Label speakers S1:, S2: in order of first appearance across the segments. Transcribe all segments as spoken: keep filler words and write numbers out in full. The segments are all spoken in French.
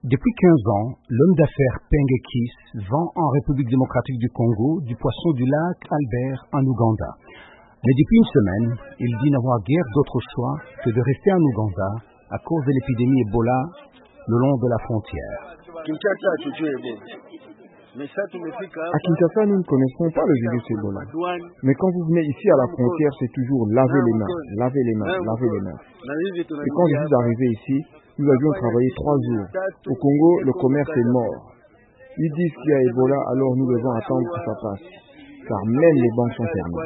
S1: Depuis quinze ans, l'homme d'affaires Pengekis vend en République démocratique du Congo du poisson du lac Albert en Ouganda. Mais depuis une semaine, il dit n'avoir guère d'autre choix que de rester en Ouganda à cause de l'épidémie Ebola le long de la frontière.
S2: À Kinshasa, nous ne connaissons pas le virus Ebola. Mais quand vous venez ici à la frontière, c'est toujours laver les mains, laver les mains, laver les mains. Et quand je suis arrivé ici, nous avions travaillé trois jours. Au Congo, le commerce est mort. Ils disent qu'il y a Ebola, alors nous devons attendre que ça passe. Car même les banques sont fermées.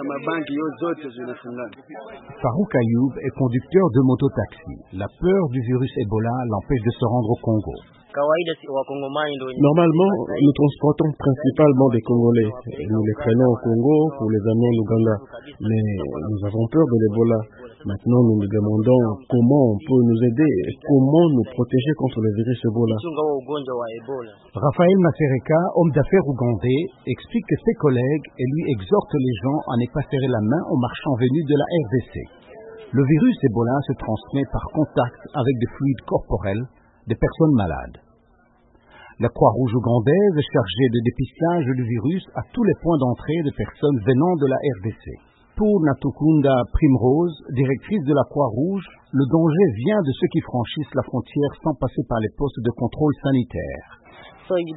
S1: Farouk Ayoub est conducteur de mototaxi. La peur du virus Ebola l'empêche de se rendre au Congo.
S3: Normalement, nous transportons principalement des Congolais. Nous les prenons au Congo pour les amener en Ouganda. Mais nous avons peur de l'Ebola. Maintenant, nous nous demandons comment on peut nous aider et comment nous protéger contre le virus Ebola.
S1: Raphaël Masereka, homme d'affaires ougandais, explique que ses collègues et lui exhortent les gens à ne pas serrer la main aux marchands venus de la R D C. Le virus Ebola se transmet par contact avec des fluides corporels des personnes malades. La Croix-Rouge ougandaise est chargée de dépistage du virus à tous les points d'entrée de personnes venant de la R D C. Pour Natukunda Primrose, directrice de la Croix-Rouge, le danger vient de ceux qui franchissent la frontière sans passer par les postes de contrôle sanitaire.
S4: Ainsi,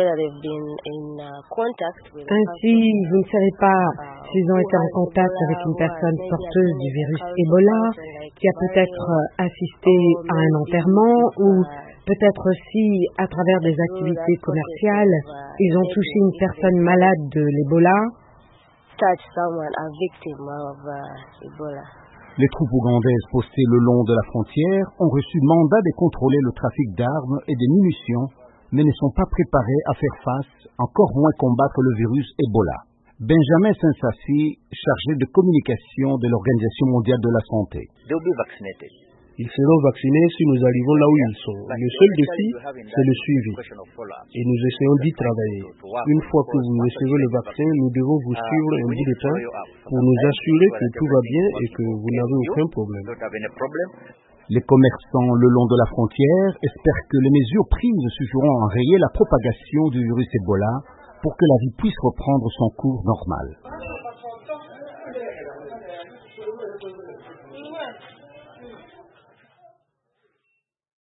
S4: vous ne savez pas s'ils ont été en contact avec une personne porteuse du virus Ebola, qui a peut-être assisté à un enterrement ou peut-être aussi à travers des activités commerciales, ils ont touché une personne malade de l'Ebola.
S1: Les troupes ougandaises postées le long de la frontière ont reçu mandat de contrôler le trafic d'armes et de munitions, mais ne sont pas préparés à faire face, encore moins combattre le virus Ebola. Benjamin Sensassi, chargé de communication de l'Organisation mondiale de la santé.
S3: Ils seront vaccinés si nous arrivons là où ils sont. Le seul défi, c'est le suivi. Et nous essayons d'y travailler. Une fois que vous recevez le vaccin, nous devons vous suivre un bout de temps pour nous assurer que tout va bien et que vous n'avez aucun problème.
S1: Les commerçants le long de la frontière espèrent que les mesures prises suffiront à enrayer la propagation du virus Ebola pour que la vie puisse reprendre son cours normal.